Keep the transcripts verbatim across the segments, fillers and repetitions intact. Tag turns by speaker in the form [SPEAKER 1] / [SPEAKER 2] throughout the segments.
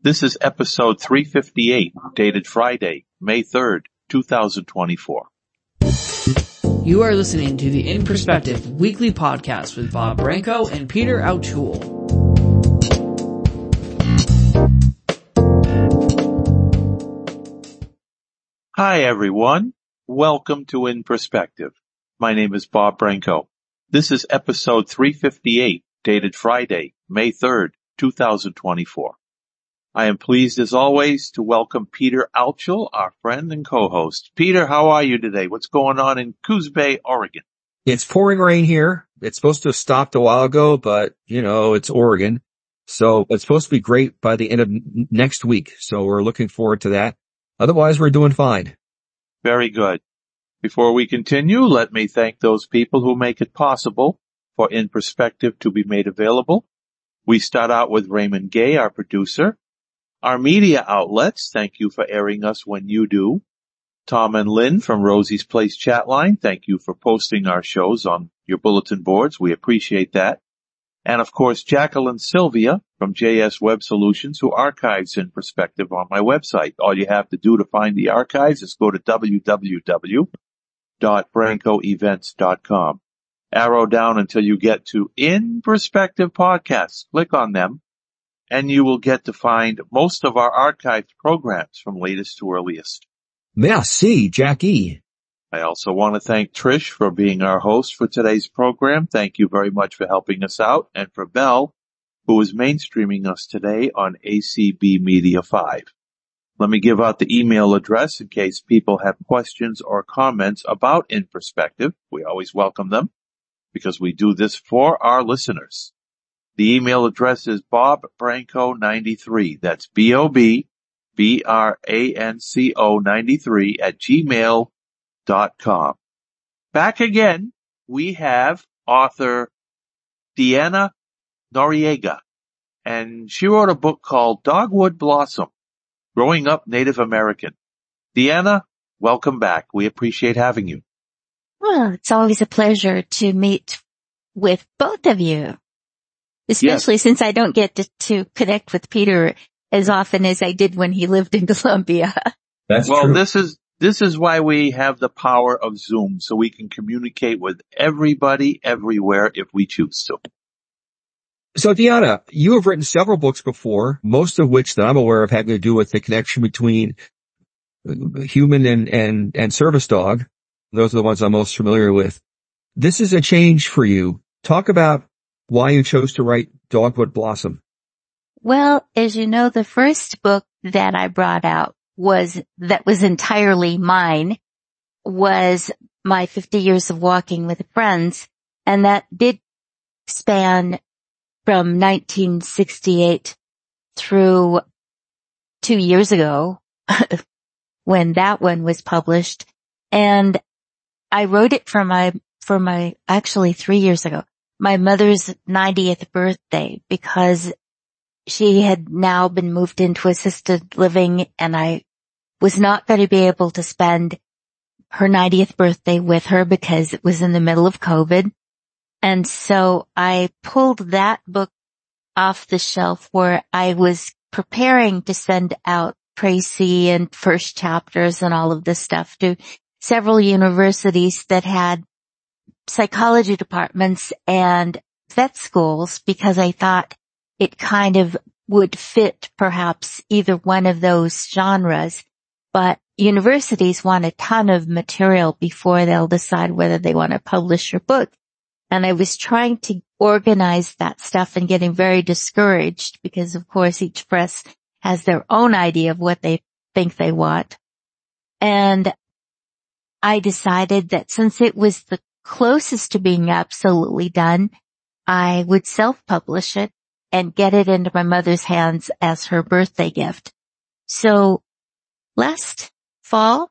[SPEAKER 1] This is episode three fifty-eight, dated Friday, May third, two thousand twenty-four.
[SPEAKER 2] You are listening to the In Perspective weekly podcast with Bob Branco and Peter O'Toole.
[SPEAKER 1] Hi everyone. Welcome to In Perspective. My name is Bob Branco. This is episode three fifty-eight, dated Friday, May third, two thousand twenty-four. I am pleased as always to welcome Peter Altschul, our friend and co-host. Peter, how are you today? What's going on in Coos Bay, Oregon?
[SPEAKER 3] It's pouring rain here. It's supposed to have stopped a while ago, but you know, it's Oregon. So it's supposed to be great by the end of n- next week. So we're looking forward to that. Otherwise, we're doing fine.
[SPEAKER 1] Very good. Before we continue, let me thank those people who make it possible for In Perspective to be made available. We start out with Raymond Gay, our producer. Our media outlets, thank you for airing us when you do. Tom and Lynn from Rosie's Place Chatline, thank you for posting our shows on your bulletin boards. We appreciate that. And of course, Jacqueline Sylvia from J S Web Solutions, who archives In Perspective on my website. All you have to do to find the archives is go to w w w dot branco events dot com. Arrow down until you get to In Perspective podcasts. Click on them, and you will get to find most of our archived programs from latest to earliest.
[SPEAKER 3] Merci, Jackie.
[SPEAKER 1] I also want to thank Trish for being our host for today's program. Thank you very much for helping us out. And for Belle, who is mainstreaming us today on A C B Media five. Let me give out the email address in case people have questions or comments about In Perspective. We always welcome them because we do this for our listeners. The email address is bob branco ninety-three. That's B O B B R A N C O ninety-three at gmail dot com. Back again, we have author Deanna Noriega, and she wrote a book called Dogwood Blossom, Growing Up Native American. Deanna, welcome back. We appreciate having you.
[SPEAKER 4] Well, it's always a pleasure to meet with both of you. Especially yes. Since I don't get to, to connect with Peter as often as I did when he lived in Colombia.
[SPEAKER 3] That's
[SPEAKER 1] well,
[SPEAKER 3] true.
[SPEAKER 1] this is, this is why we have the power of Zoom, so we can communicate with everybody everywhere if we choose to.
[SPEAKER 3] So Deanna, you have written several books before, most of which that I'm aware of having to do with the connection between human and, and, and service dog. Those are the ones I'm most familiar with. This is a change for you. Talk about why you chose to write Dogwood Blossom.
[SPEAKER 4] Well, as you know, the first book that I brought out was, that was entirely mine, was my fifty years of walking with friends. And that did span from nineteen sixty-eight through two years ago when that one was published. And I wrote it for my, for my, actually three years ago. My mother's ninetieth birthday, because she had now been moved into assisted living and I was not going to be able to spend her ninetieth birthday with her because it was in the middle of COVID. And so I pulled that book off the shelf where I was preparing to send out Tracy and first chapters and all of this stuff to several universities that had psychology departments and vet schools, because I thought it kind of would fit perhaps either one of those genres. But universities want a ton of material before they'll decide whether they want to publish your book. And I was trying to organize that stuff and getting very discouraged because, of course, each press has their own idea of what they think they want. And I decided that since it was the closest to being absolutely done, I would self-publish it and get it into my mother's hands as her birthday gift. So last fall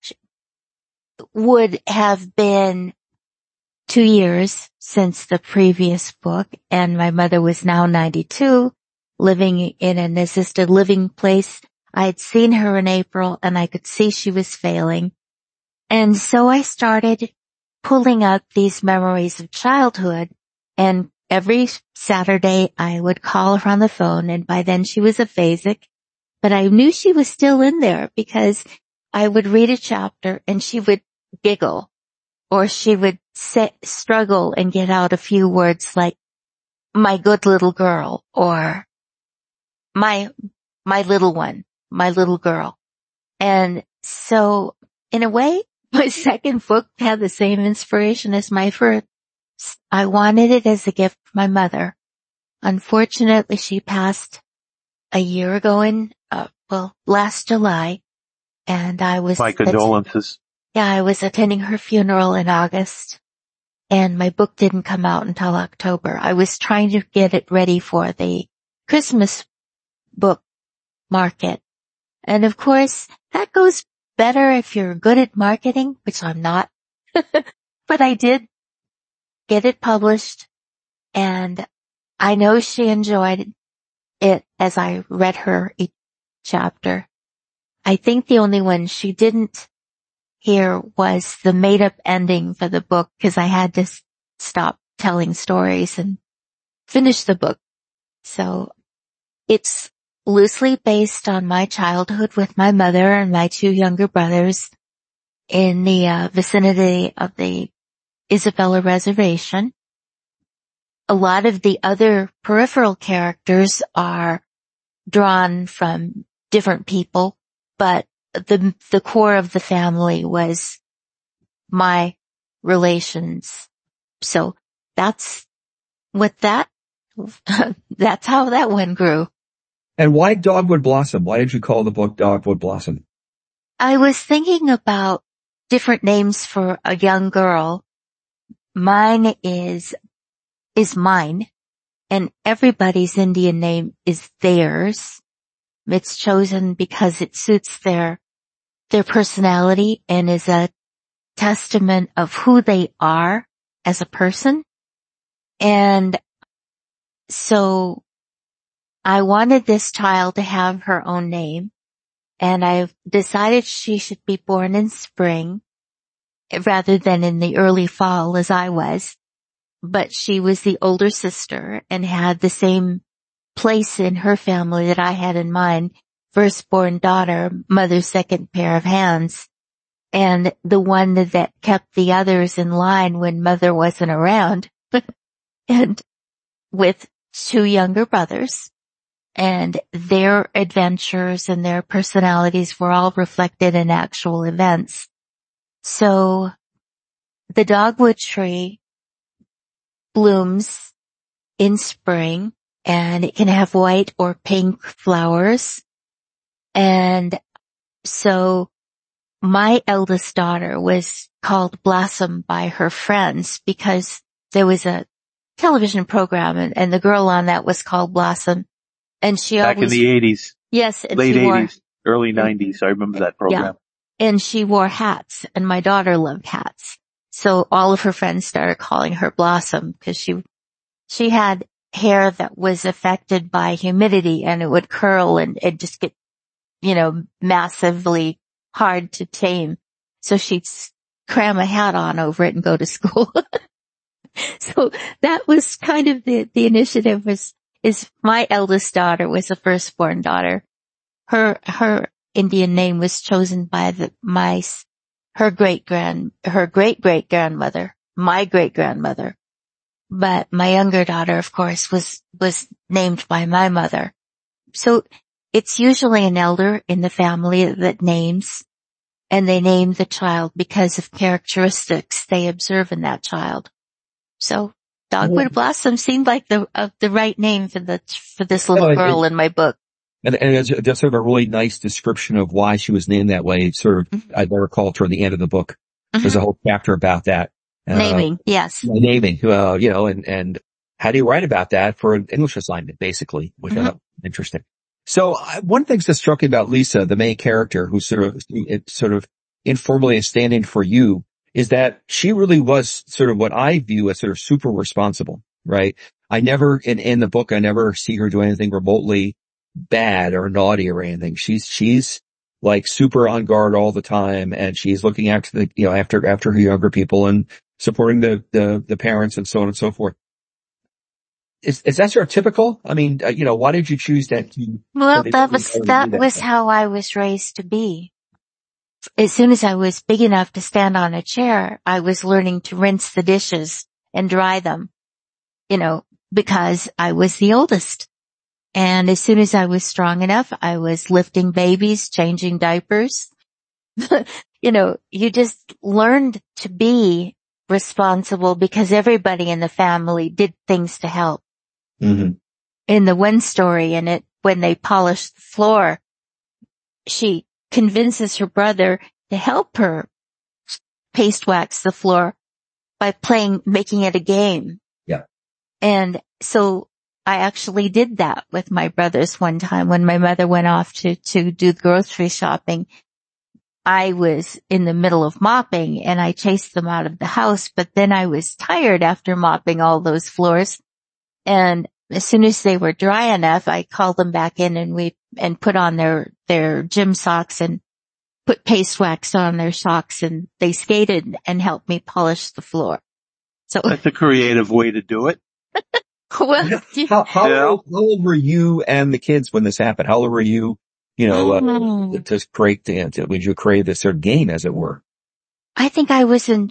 [SPEAKER 4] would have been two years since the previous book, and my mother was now ninety-two, living in an assisted living place. I had seen her in April and I could see she was failing. And so I started pulling out these memories of childhood, and every Saturday I would call her on the phone, and by then she was aphasic but I knew she was still in there because I would read a chapter and she would giggle, or she would say, struggle and get out a few words like, my good little girl, or my, my little one, my little girl. And so in a way, my second book had the same inspiration as my first. I wanted it as a gift from my mother. Unfortunately, she passed a year ago in, uh, well, last July, and I was...
[SPEAKER 1] My condolences.
[SPEAKER 4] Att- yeah, I was attending her funeral in August, and my book didn't come out until October. I was trying to get it ready for the Christmas book market. And of course, that goes better if you're good at marketing, which I'm not. But I did get it published, and I know she enjoyed it as I read her each chapter. I think the only one she didn't hear was the made-up ending for the book, because I had to s- stop telling stories and finish the book. So it's loosely based on my childhood with my mother and my two younger brothers in the uh, vicinity of the Isabella Reservation. A lot of the other peripheral characters are drawn from different people, but the the core of the family was my relations. So that's what that, that's how that one grew.
[SPEAKER 3] And why Dogwood Blossom? Why did you call the book Dogwood Blossom?
[SPEAKER 4] I was thinking about different names for a young girl. Mine is, is mine, and everybody's Indian name is theirs. It's chosen because it suits their, their personality and is a testament of who they are as a person. And so I wanted this child to have her own name, and I've decided she should be born in spring rather than in the early fall as I was. But she was the older sister and had the same place in her family that I had in mine. Firstborn daughter, mother's second pair of hands, and the one that kept the others in line when mother wasn't around. And with two younger brothers, and their adventures and their personalities were all reflected in actual events. So the dogwood tree blooms in spring, and it can have white or pink flowers. And so my eldest daughter was called Blossom by her friends because there was a television program, and, and the girl on that was called Blossom. And she
[SPEAKER 1] Back
[SPEAKER 4] always,
[SPEAKER 1] in the eighties.
[SPEAKER 4] yes, and
[SPEAKER 1] Late
[SPEAKER 4] she wore,
[SPEAKER 1] eighties, early nineties. I remember that program.
[SPEAKER 4] yeah, and she wore hats, and my daughter loved hats. So all of her friends started calling her Blossom because she, she had hair that was affected by humidity, and it would curl and it just get, you know, massively hard to tame. So she'd cram a hat on over it and go to school. So that was kind of the, the initiative was, is my eldest daughter was the firstborn daughter. Her, her Indian name was chosen by the, my, her great grand, her great great grandmother, my great grandmother. But my younger daughter, of course, was, was named by my mother. So it's usually an elder in the family that names, and they name the child because of characteristics they observe in that child. So Dogwood Blossom seemed like the uh, the right name for the for this little
[SPEAKER 3] Oh,
[SPEAKER 4] girl
[SPEAKER 3] it,
[SPEAKER 4] in my book.
[SPEAKER 3] And, and it's just sort of a really nice description of why she was named that way. Sort of,
[SPEAKER 4] Mm-hmm.
[SPEAKER 3] I recall toward the end of the book, mm-hmm. There's a whole chapter about that. Uh,
[SPEAKER 4] naming, yes.
[SPEAKER 3] Naming, uh, you know, and, and how do you write about that for an English assignment, basically, which mm-hmm. uh, interesting. So uh, one thing that struck me about Lisa, the main character, who sort of, it sort of informally is standing for you, is that she really was sort of what I view as sort of super responsible, right? I never, in, in the book, I never see her do anything remotely bad or naughty or anything. She's, she's like super on guard all the time, and she's looking after the, you know, after, after her younger people and supporting the, the, the parents and so on and so forth. is, is that sort of typical? I mean, uh, you know, why did you choose that? To,
[SPEAKER 4] well, that was, that, that was how I was raised to be. As soon as I was big enough to stand on a chair, I was learning to rinse the dishes and dry them, you know, because I was the oldest. And as soon as I was strong enough, I was lifting babies, changing diapers. You know, you just learned to be responsible because everybody in the family did things to help.
[SPEAKER 3] Mm-hmm.
[SPEAKER 4] In the one story in it, when they polished the floor, she convinces her brother to help her paste wax the floor by playing, making it a game.
[SPEAKER 3] Yeah.
[SPEAKER 4] And so I actually did that with my brothers one time when my mother went off to, to do grocery shopping. I was in the middle of mopping and I chased them out of the house, but then I was tired after mopping all those floors. And as soon as they were dry enough, I called them back in and we, and put on their, their gym socks and put paste wax on their socks and they skated and helped me polish the floor. So
[SPEAKER 1] that's a creative way to do it.
[SPEAKER 4] Well,
[SPEAKER 3] how, how,
[SPEAKER 1] yeah.
[SPEAKER 3] old, how old were you and the kids when this happened? How old were you, you know, uh, to create the, to, would you create this sort of game, as it were?
[SPEAKER 4] I think I was in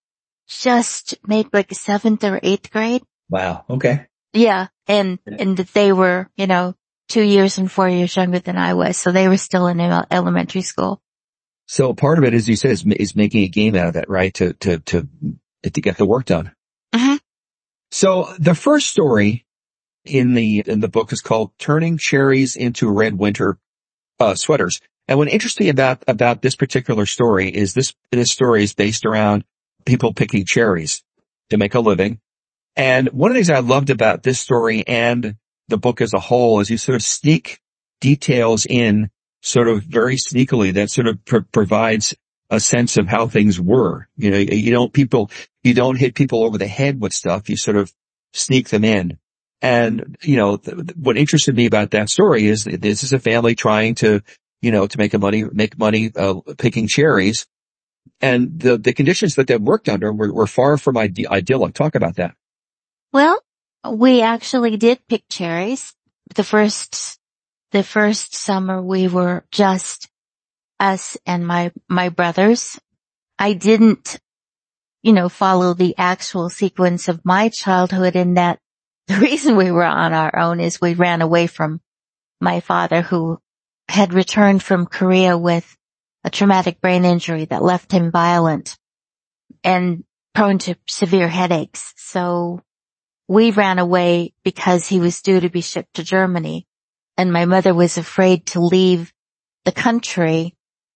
[SPEAKER 4] just maybe like seventh or eighth grade.
[SPEAKER 3] Wow. Okay.
[SPEAKER 4] Yeah. And,
[SPEAKER 3] Yeah.
[SPEAKER 4] and they were, you know, two years and four years younger than I was. So they were still in elementary school.
[SPEAKER 3] So part of it, as you said, is, is making a game out of it, right? To, to, to, to get the work done.
[SPEAKER 4] Mm-hmm.
[SPEAKER 3] So the first story in the, in the book is called Turning Cherries into Red Winter, uh, Sweaters. And what interests me about, about this particular story is this, this story is based around people picking cherries to make a living. And one of the things I loved about this story and the book as a whole is you sort of sneak details in sort of very sneakily that sort of pr- provides a sense of how things were. You know, you don't people, you don't hit people over the head with stuff. You sort of sneak them in. And, you know, th- th- what interested me about that story is that this is a family trying to, you know, to make a money, make money, uh, picking cherries. And the, the conditions that they worked under were, were far from ide- idyllic. Talk about that.
[SPEAKER 4] Well, we actually did pick cherries. The first, the first summer we were just us and my, my brothers. I didn't, you know, follow the actual sequence of my childhood in that the reason we were on our own is we ran away from my father, who had returned from Korea with a traumatic brain injury that left him violent and prone to severe headaches. So we ran away because he was due to be shipped to Germany, and my mother was afraid to leave the country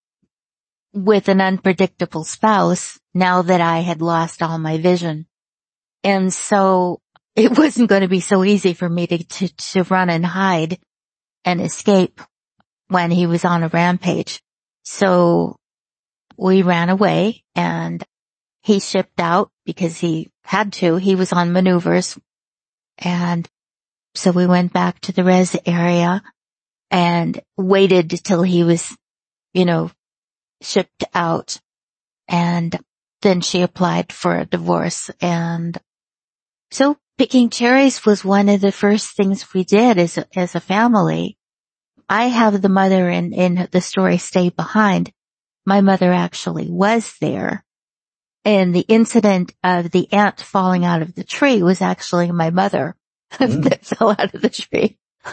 [SPEAKER 4] with an unpredictable spouse now that I had lost all my vision. And so it wasn't going to be so easy for me to, to, to run and hide and escape when he was on a rampage. So we ran away and he shipped out because he had to. He was on maneuvers. And so we went back to the res area and waited till he was, you know, shipped out. And then she applied for a divorce. And so picking cherries was one of the first things we did as a, as a family. I have the mother in, in the story Stay Behind. My mother actually was there. And the incident of the ant falling out of the tree was actually my mother mm. that fell out of the tree.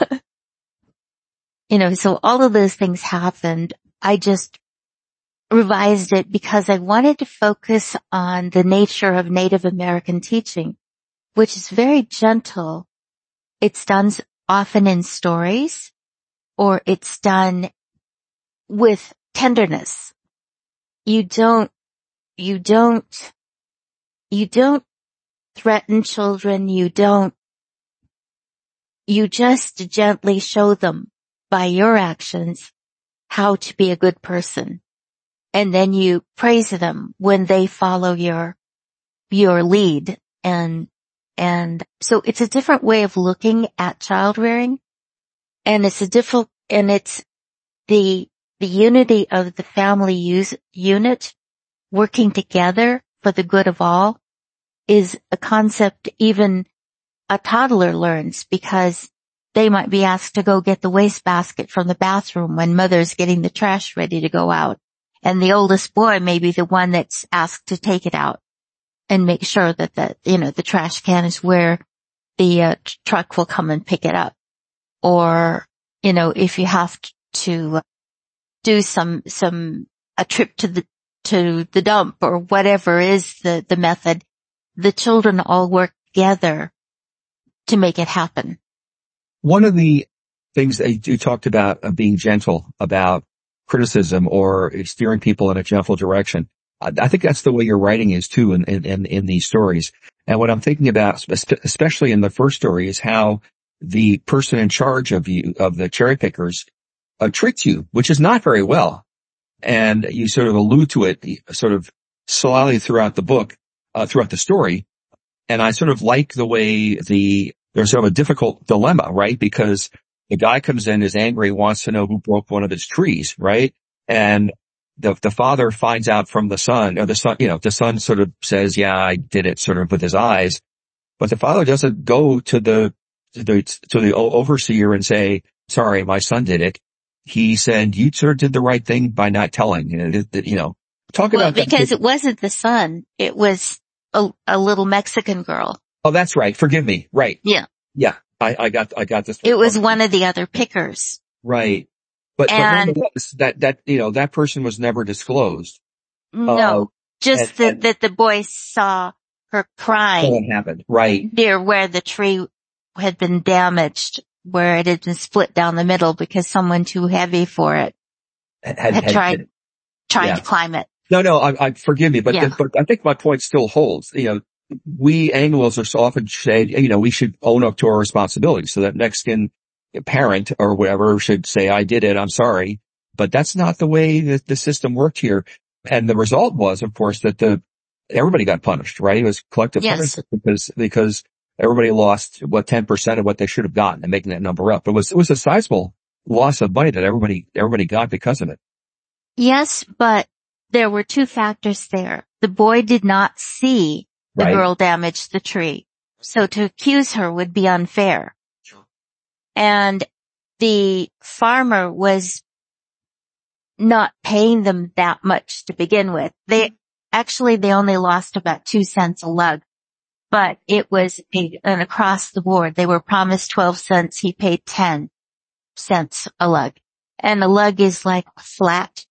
[SPEAKER 4] You know, so all of those things happened. I just revised it because I wanted to focus on the nature of Native American teaching, which is very gentle. It's done often in stories, or it's done with tenderness. You don't, you don't, you don't threaten children. You don't, you just gently show them by your actions how to be a good person. And then you praise them when they follow your, your lead. And, and so it's a different way of looking at child rearing. And it's a different, and it's the, the unity of the family use, unit working together for the good of all is a concept even a toddler learns, because they might be asked to go get the wastebasket from the bathroom when mother's getting the trash ready to go out. And the oldest boy may be the one that's asked to take it out and make sure that the, you know, the trash can is where the uh, truck will come and pick it up. Or, you know, if you have to do some, some, a trip to the, to the dump or whatever is the, the method, the children all work together to make it happen.
[SPEAKER 3] One of the things that you talked about uh, being gentle about criticism or steering people in a gentle direction. I, I think that's the way your writing is too in, in, in these stories. And what I'm thinking about, especially in the first story, is how the person in charge of you, of the cherry pickers, uh, treats you, which is not very well. And you sort of allude to it sort of slyly throughout the book, uh, throughout the story. And I sort of like the way the, there's sort of a difficult dilemma, right? Because the guy comes in, is angry, wants to know who broke one of his trees, right? And the, the father finds out from the son, or the son, you know, the son sort of says, yeah, I did it sort of with his eyes. But the father doesn't go to the, to the, to the overseer and say, sorry, my son did it. He said, you sort of did the right thing by not telling, you know, you know talk
[SPEAKER 4] well,
[SPEAKER 3] about that.
[SPEAKER 4] Because it wasn't the son. It was a, a little Mexican girl.
[SPEAKER 3] Oh, that's right. Forgive me. Right.
[SPEAKER 4] Yeah.
[SPEAKER 3] Yeah. I, I got, I got this.
[SPEAKER 4] It was one of the other pickers.
[SPEAKER 3] Right. But,
[SPEAKER 4] and,
[SPEAKER 3] but that, that, you know, that person was never disclosed.
[SPEAKER 4] No, uh, just
[SPEAKER 3] and,
[SPEAKER 4] that,
[SPEAKER 3] and,
[SPEAKER 4] that the boy saw her crying.
[SPEAKER 3] What happened. Right.
[SPEAKER 4] Near where the tree had been damaged, where it had been split down the middle because someone too heavy for it had, had, had tried, had, tried yeah. to climb it.
[SPEAKER 3] No, no, I, I forgive me, but,
[SPEAKER 4] yeah.
[SPEAKER 3] the, but I think my point still holds. You know, we Anglos are so often say, you know, we should own up to our responsibilities. So that Mexican parent or whatever should say, I did it, I'm sorry. But that's not the way that the system worked here. And the result was, of course, that the, everybody got punished, right? It was collective
[SPEAKER 4] yes.
[SPEAKER 3] punishment because, because everybody lost, what, ten percent of what they should have gotten, and making that number up. It was, it was a sizable loss of money that everybody, everybody got because of it.
[SPEAKER 4] Yes, but there were two factors there. The boy did not see the right. girl damage the tree. So to accuse her would be unfair. Sure. And the farmer was not paying them that much to begin with. They, actually, they only lost about two cents a lug, but it was a, an across the board. They were promised twelve cents. He paid ten cents a lug. And a lug is like a flat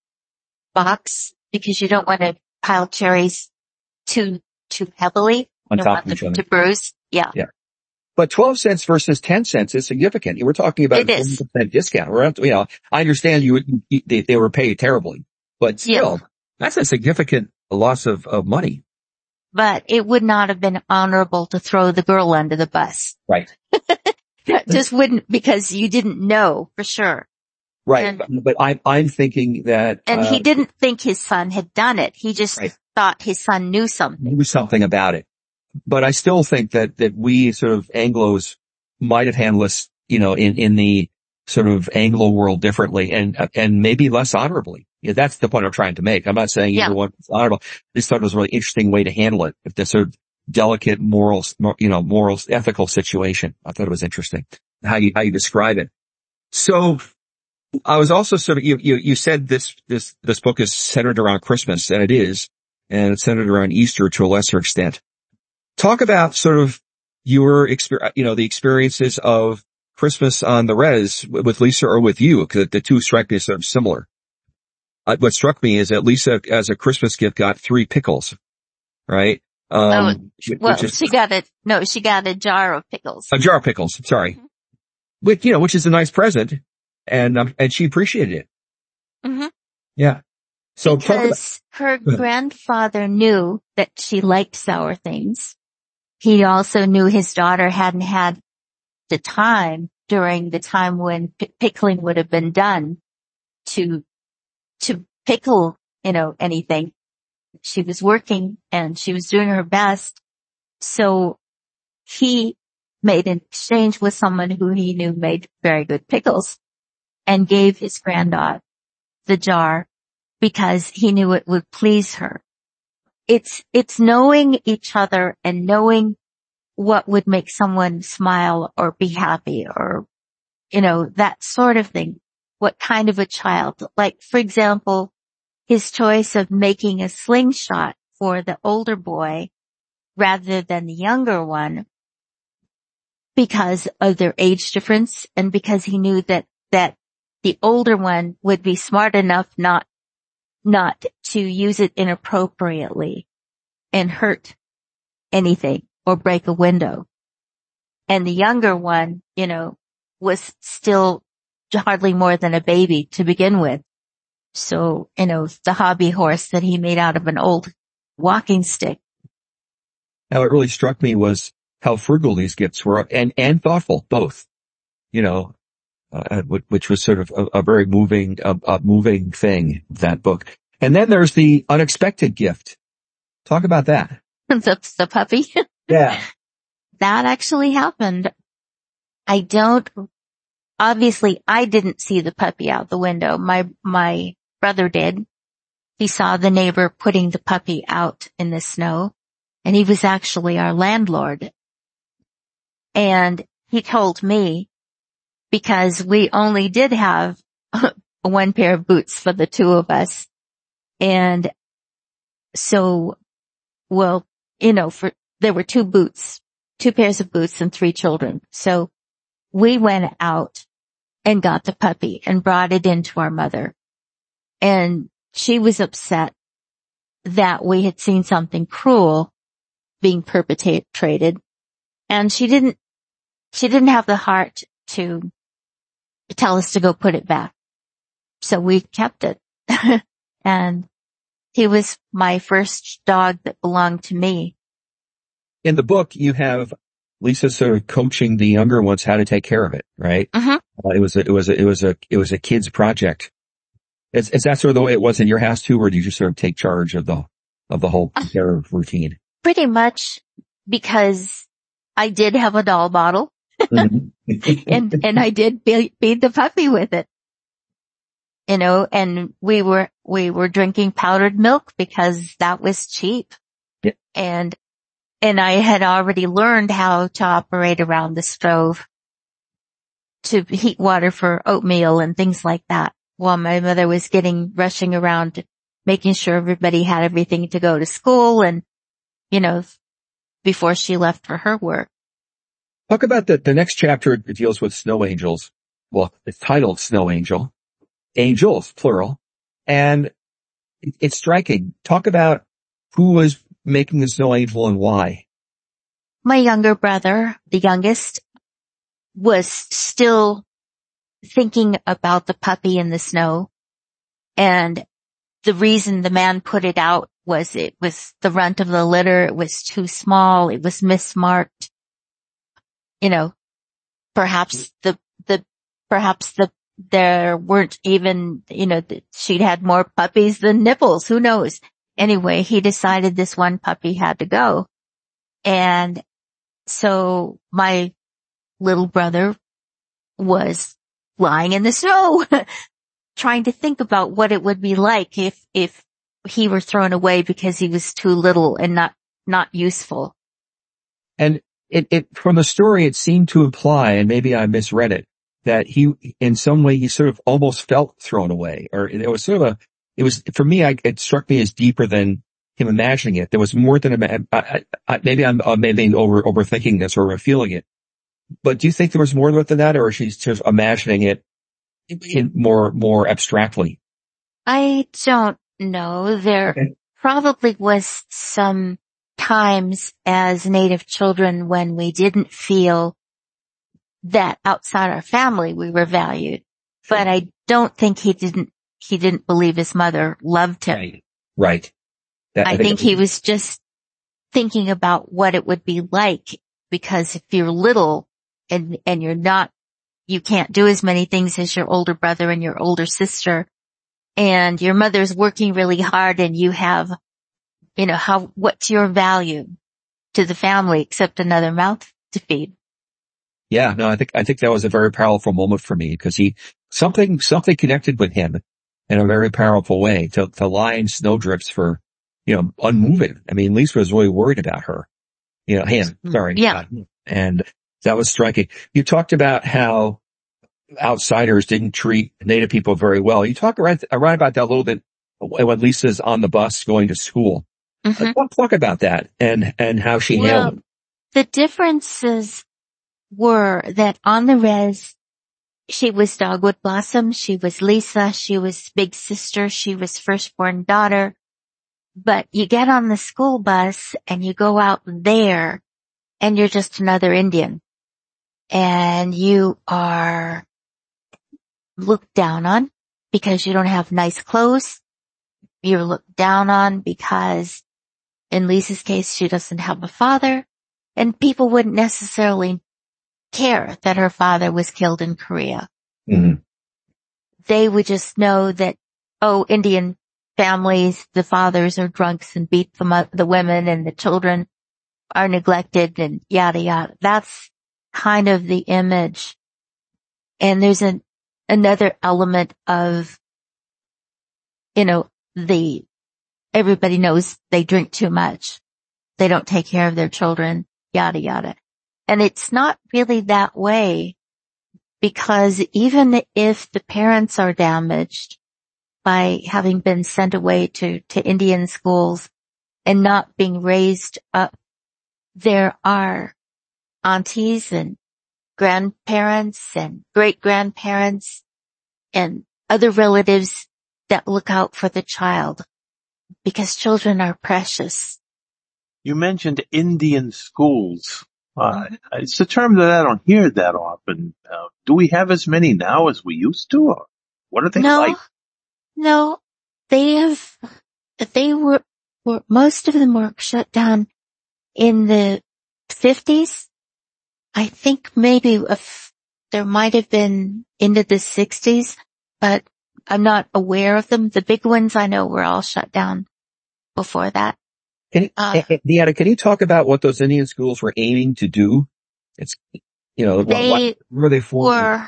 [SPEAKER 4] box because you don't want to pile cherries too too heavily.
[SPEAKER 3] On
[SPEAKER 4] you
[SPEAKER 3] top
[SPEAKER 4] want
[SPEAKER 3] of each
[SPEAKER 4] them
[SPEAKER 3] other.
[SPEAKER 4] to bruise. Yeah.
[SPEAKER 3] Yeah. But twelve cents versus ten cents is significant. We're talking about a ten percent discount. We're, you know, I understand you, you they, they were paid terribly, but still, yeah. that's a significant loss of, of money.
[SPEAKER 4] But it would not have been honorable to throw the girl under the bus.
[SPEAKER 3] Right.
[SPEAKER 4] That just wouldn't, because you didn't know for sure.
[SPEAKER 3] Right.
[SPEAKER 4] And,
[SPEAKER 3] but, but I, I'm thinking that.
[SPEAKER 4] And
[SPEAKER 3] uh,
[SPEAKER 4] he didn't think his son had done it. He just
[SPEAKER 3] right.
[SPEAKER 4] thought his son knew something.
[SPEAKER 3] Knew something about it. But I still think that, that we sort of Anglos might have handled this, you know, in, in the sort of Anglo world differently and, and maybe less honorably. Yeah, that's the point I'm trying to make. I'm not saying
[SPEAKER 4] yeah.
[SPEAKER 3] either one is honorable. I just thought it was a really interesting way to handle it. If this sort of delicate morals, you know, morals, ethical situation. I thought it was interesting how you, how you describe it. So I was also sort of, you, you, you said this, this, this book is centered around Christmas, and it is, and it's centered around Easter to a lesser extent. Talk about sort of your experience, you know, the experiences of Christmas on the res with Lisa or with you, because the two strike me as sort of similar. Uh, what struck me is that Lisa, as a Christmas gift, got three pickles, right? Um,
[SPEAKER 4] oh, well,
[SPEAKER 3] which is,
[SPEAKER 4] she got a, no, she got a jar of pickles.
[SPEAKER 3] A jar of pickles, sorry. Mm-hmm. Which, you know, which is a nice present, and, um, and she appreciated it.
[SPEAKER 4] Mm-hmm.
[SPEAKER 3] Yeah. So
[SPEAKER 4] because her grandfather knew that she liked sour things. He also knew his daughter hadn't had the time during the time when p- pickling would have been done to, to pickle, you know, anything. She was working and she was doing her best. So he made an exchange with someone who he knew made very good pickles and gave his granddaughter the jar because he knew it would please her. It's, it's knowing each other and knowing what would make someone smile or be happy or, you know, that sort of thing. What kind of a child? Like, for example, his choice of making a slingshot for the older boy rather than the younger one because of their age difference and because he knew that, that the older one would be smart enough not, not to use it inappropriately and hurt anything or break a window. And the younger one, you know, was still hardly more than a baby to begin with. So, you know, the hobby horse that he made out of an old walking stick.
[SPEAKER 3] Now, what really struck me was how frugal these gifts were and, and thoughtful, both, you know, uh, which was sort of a, a very moving, a, a moving thing, that book. And then there's the unexpected gift. Talk about that.
[SPEAKER 4] the, the puppy.
[SPEAKER 3] Yeah.
[SPEAKER 4] That actually happened. I don't, obviously I didn't see the puppy out the window. My, my brother did. He saw the neighbor putting the puppy out in the snow, and he was actually our landlord. And he told me, because we only did have one pair of boots for the two of us. And so, well, you know, for, there were two boots, two pairs of boots and three children. So we went out and got the puppy and brought it into our mother. And she was upset that we had seen something cruel being perpetrated. And she didn't, she didn't have the heart to tell us to go put it back. So we kept it. And he was my first dog that belonged to me.
[SPEAKER 3] In the book, you have Lisa sort of coaching the younger ones how to take care of it, right?
[SPEAKER 4] Mm-hmm.
[SPEAKER 3] Uh, it was a, it was a, it was a, it was a kid's project. Is, is that sort of the way it was in your house too, or did you just sort of take charge of the, of the whole care routine?
[SPEAKER 4] Pretty much, because I did have a doll bottle.
[SPEAKER 3] Mm-hmm.
[SPEAKER 4] and, and I did feed the puppy with it. You know, and we were, we were drinking powdered milk because that was cheap.
[SPEAKER 3] Yeah.
[SPEAKER 4] And, and I had already learned how to operate around the stove to heat water for oatmeal and things like that while my mother was getting, rushing around, making sure everybody had everything to go to school and, you know, before she left for her work.
[SPEAKER 3] Talk about the, the next chapter. It deals with snow angels. Well, it's titled Snow Angel. Angels, plural. And it, it's striking. Talk about who was making the snow angel and why.
[SPEAKER 4] My younger brother, the youngest, was still thinking about the puppy in the snow. And the reason the man put it out was it was the runt of the litter. It was too small. It was mismarked. You know, perhaps the, the, perhaps the, there weren't even, you know, she'd had more puppies than nipples. Who knows? Anyway, he decided this one puppy had to go. And so my little brother was lying in the snow, trying to think about what it would be like if, if he were thrown away because he was too little and not, not useful.
[SPEAKER 3] And it, it, from the story, it seemed to imply, and maybe I misread it, that he, in some way, he sort of almost felt thrown away, or it was sort of a, it was, for me, I, it struck me as deeper than him imagining it. There was more than, a, I, I, maybe I'm, uh, maybe over, overthinking this or feeling it. But do you think there was more than that, or she's just imagining it in more, more abstractly?
[SPEAKER 4] I don't know. There okay. probably was some times as Native children when we didn't feel that outside our family we were valued, but I don't think he didn't, he didn't believe his mother loved him.
[SPEAKER 3] Right. Right.
[SPEAKER 4] That, I, I think, think he was just thinking about what it would be like, because if you're little and, and you're not, you can't do as many things as your older brother and your older sister, and your mother's working really hard and you have, you know, how, what's your value to the family except another mouth to feed?
[SPEAKER 3] Yeah, no, I think, I think that was a very powerful moment for me, because he, something, something connected with him in a very powerful way to, to lie in snowdrifts for, you know, unmoving. I mean, Lisa was really worried about her. You know, him, sorry.
[SPEAKER 4] Yeah.
[SPEAKER 3] Uh, and that was striking. You talked about how outsiders didn't treat Native people very well. You talk around, around about that a little bit when Lisa's on the bus going to school.
[SPEAKER 4] Mm-hmm.
[SPEAKER 3] Uh, talk about that and, and how she
[SPEAKER 4] well,
[SPEAKER 3] handled it.
[SPEAKER 4] The differences were that on the res, she was Dogwood Blossom, she was Lisa, she was big sister, she was firstborn daughter. But you get on the school bus and you go out there and you're just another Indian. And you are looked down on because you don't have nice clothes. You're looked down on because in Lisa's case, she doesn't have a father, and people wouldn't necessarily care that her father was killed in Korea.
[SPEAKER 3] Mm-hmm.
[SPEAKER 4] They would just know that, oh, Indian families, the fathers are drunks and beat the, the women, and the children are neglected and yada yada. That's kind of the image. And there's an, another element of, you know, the, everybody knows they drink too much. They don't take care of their children, yada yada. And it's not really that way, because even if the parents are damaged by having been sent away to, to Indian schools and not being raised up, there are aunties and grandparents and great-grandparents and other relatives that look out for the child, because children are precious.
[SPEAKER 1] You mentioned Indian schools. Uh, it's a term that I don't hear that often. Uh, do we have as many now as we used to? Or what are they
[SPEAKER 4] no,
[SPEAKER 1] like?
[SPEAKER 4] No, they have, they were, were, most of them were shut down in the fifties. I think maybe if there might have been into the sixties, but I'm not aware of them. The big ones I know were all shut down before that.
[SPEAKER 3] Can you,
[SPEAKER 4] uh,
[SPEAKER 3] Deanna, can you talk about what those Indian schools were aiming to do? It's, you know,
[SPEAKER 4] they
[SPEAKER 3] what, what were they for?
[SPEAKER 4] Were,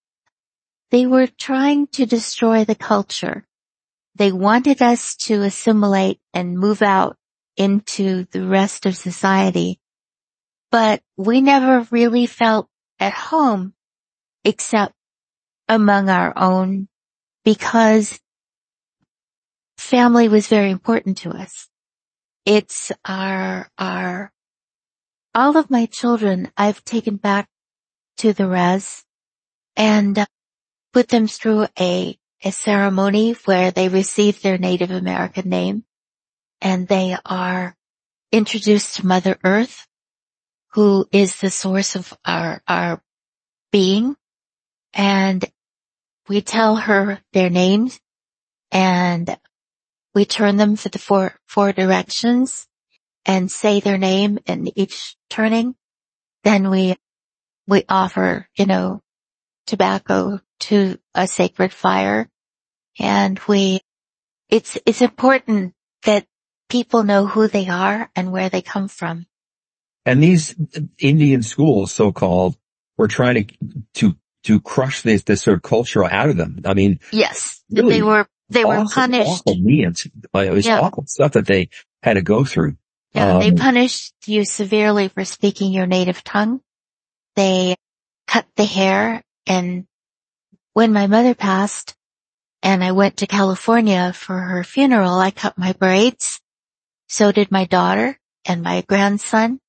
[SPEAKER 4] they were trying to destroy the culture. They wanted us to assimilate and move out into the rest of society. But we never really felt at home except among our own, because family was very important to us. It's our, our, all of my children I've taken back to the res and put them through a, a ceremony where they receive their Native American name, and they are introduced to Mother Earth, who is the source of our, our being. And we tell her their names, and we turn them for the four, four directions and say their name in each turning. Then we, we offer, you know, tobacco to a sacred fire. And we, it's, it's important that people know who they are and where they come from.
[SPEAKER 3] And these Indian schools, so-called, were trying to, to, to crush this, this sort of culture out of them. I mean,
[SPEAKER 4] yes,
[SPEAKER 3] really
[SPEAKER 4] they were, they
[SPEAKER 3] awful,
[SPEAKER 4] were punished.
[SPEAKER 3] Awful means. It was
[SPEAKER 4] yeah.
[SPEAKER 3] awful stuff that they had to go through.
[SPEAKER 4] Yeah,
[SPEAKER 3] um,
[SPEAKER 4] they punished you severely for speaking your native tongue. They cut the hair, and when my mother passed and I went to California for her funeral, I cut my braids. So did my daughter and my grandson,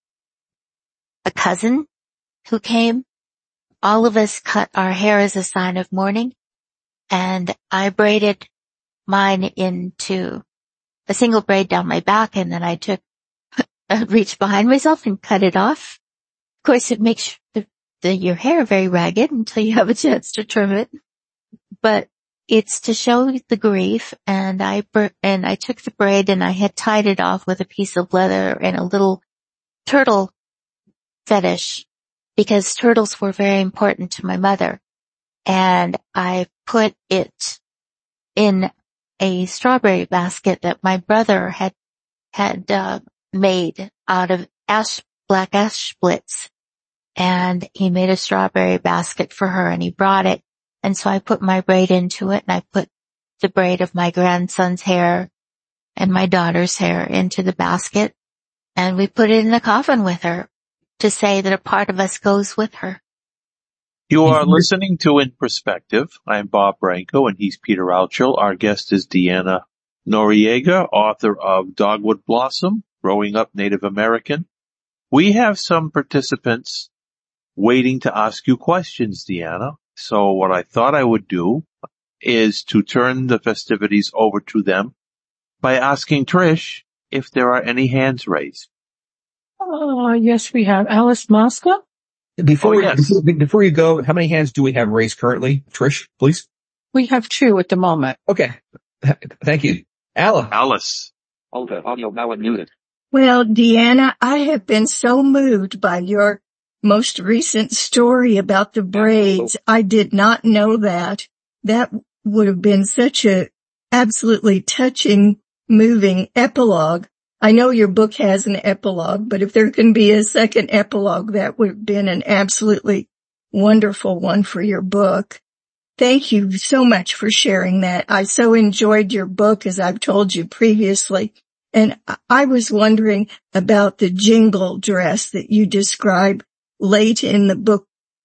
[SPEAKER 4] a cousin who came. All of us cut our hair as a sign of mourning, and I braided mine into a single braid down my back, and then I took I reached behind myself and cut it off. Of course, it makes the, the, your hair very ragged until you have a chance to trim it. But it's to show the grief, and I, and I took the braid and I had tied it off with a piece of leather and a little turtle fetish, because turtles were very important to my mother. And I put it in a strawberry basket that my brother had, had, uh, made out of ash, black ash splits. And he made a strawberry basket for her, and he brought it. And so I put my braid into it, and I put the braid of my grandson's hair and my daughter's hair into the basket. and we put it in a coffin with her to say that a part of us goes with her.
[SPEAKER 1] You are listening to In Perspective. I'm Bob Branco, and he's Peter Altschul. Our guest is Deanna Noriega, author of Dogwood Blossom, Growing Up Native American. We have some participants waiting to ask you questions, Deanna. So what I thought I would do is to turn the festivities over to them by asking Trish if there are any hands raised.
[SPEAKER 5] Uh, yes, we have Alice Mosca.
[SPEAKER 3] Before,
[SPEAKER 1] Oh,
[SPEAKER 3] we,
[SPEAKER 1] yes.
[SPEAKER 3] before, before you go, how many hands do we have raised currently? Trish, please.
[SPEAKER 5] We have two at the moment.
[SPEAKER 3] Okay. Thank you. Alla.
[SPEAKER 1] Alice.
[SPEAKER 6] Hold the audio now unmuted.
[SPEAKER 7] Well, Deanna, I have been so moved by your most recent story about the braids. I did not know that. That would have been such a absolutely touching, moving epilogue. I know your book has an epilogue, but if there can be a second epilogue, that would have been an absolutely wonderful one for your book. Thank you so much for sharing that. I so enjoyed your book, as I've told you previously. And I was wondering about the jingle dress that you describe late in the book.